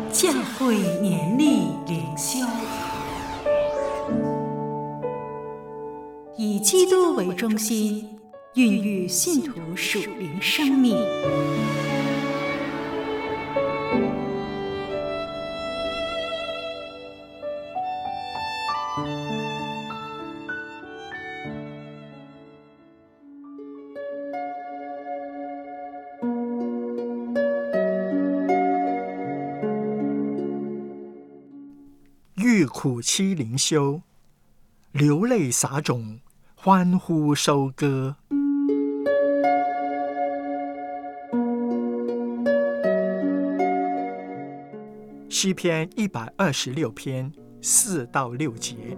教会年历灵修，以基督为中心，孕育信徒属灵生命。 遇苦期灵修，流泪撒种，欢呼收割。诗篇126篇4到6节。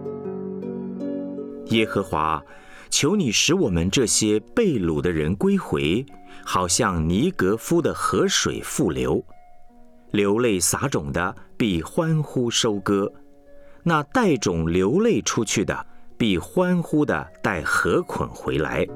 耶和华，求你使我们这些被掳的人归回，好像尼格夫的河水复流。流泪撒种的必欢呼收割，那带种流泪出去的必欢呼的带禾捆回来。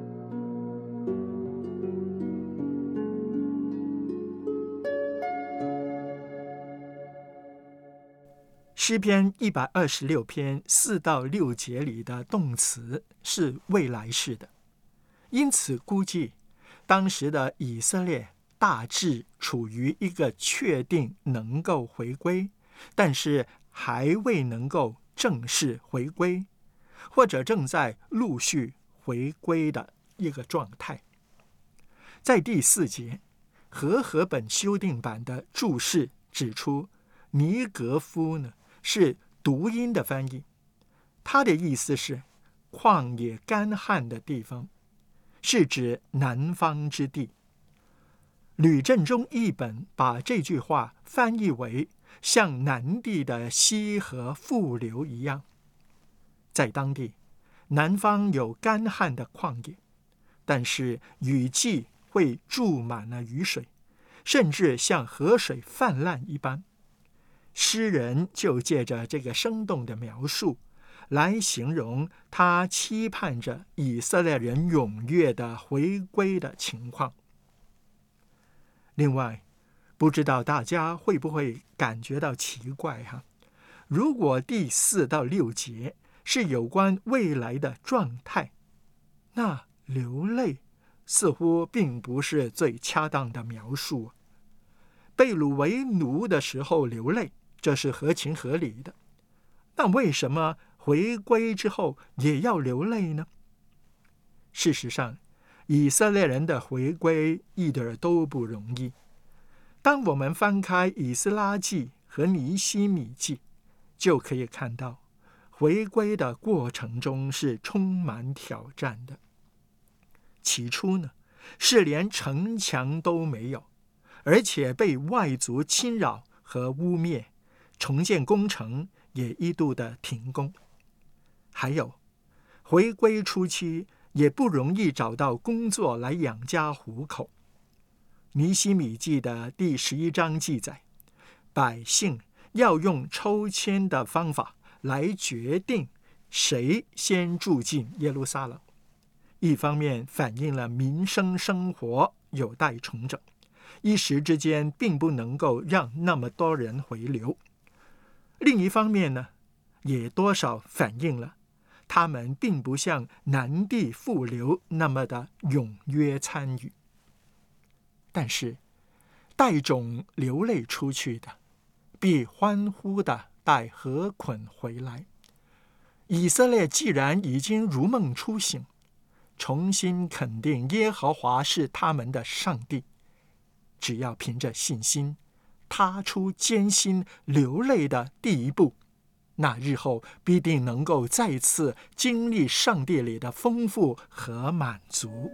诗篇126篇4到6节里的动词是未来式的，因此估计当时的以色列大致处于一个确定能够回归，但是还未能够正式回归，或者正在陆续回归的一个状态。在第4节，和合本修订版的注释指出，尼格夫呢是读音的翻译，它的意思是旷野干旱的地方，是指南方之地。吕振中译本把这句话翻译为像南地的溪河复流一样。在当地，南方有干旱的旷野，但是雨季会注满了雨水，甚至像河水泛滥一般。诗人就借着这个生动的描述来形容他期盼着以色列人踊跃的回归的情况。另外，不知道大家会不会感觉到奇怪如果第4到6节是有关未来的状态，那流泪似乎并不是最恰当的描述。被掳为奴的时候流泪，这是合情合理的。那为什么回归之后也要流泪呢？事实上，以色列人的回归一点都不容易。当我们翻开以斯拉记和尼希米记，就可以看到回归的过程中是充满挑战的。起初呢，是连城墙都没有，而且被外族侵扰和污蔑，重建工程也一度的停工。还有，回归初期也不容易找到工作来养家糊口。尼希米记的第11章记载，百姓要用抽签的方法来决定谁先住进耶路撒冷。一方面反映了民生生活有待重整，一时之间并不能够让那么多人回流。另一方面呢，也多少反映了他们并不像南地复流那么的踊跃参与。但是带种流泪出去的，必欢呼的带禾捆回来。以色列既然已经如梦初醒，重新肯定耶和华是他们的上帝，只要凭着信心踏出艰辛流泪的第一步，那日后必定能够再次经历上帝里的丰富和满足。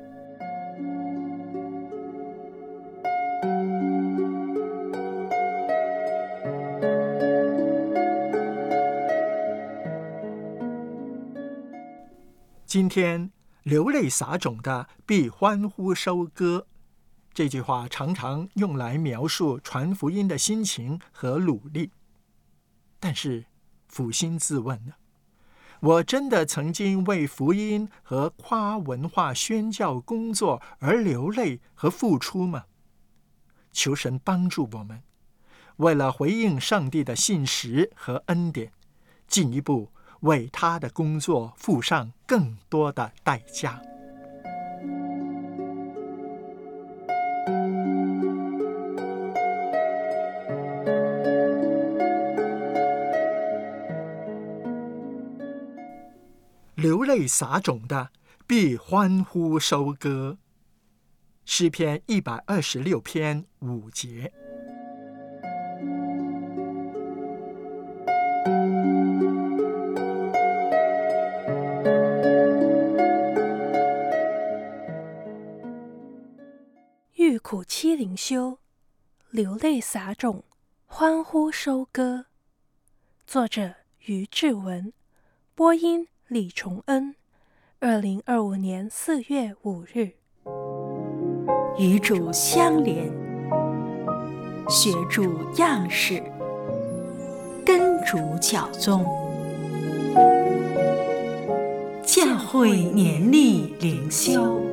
今天流泪撒种的必欢呼收割，这句话常常用来描述传福音的心情和努力。但是扪心自问呢，我真的曾经为福音和跨文化宣教工作而流泪和付出吗？求神帮助我们， 为了回应上帝的信实和恩典，进一步为他的工作付上更多的代价。流泪撒种的，必欢呼收割。诗篇126篇5节。 欲苦期灵修，流泪撒种，欢呼收割。作者于志文，播音李崇恩。2025年4月5日。 与主相连，学主样式，跟主脚踪。教会年历灵修。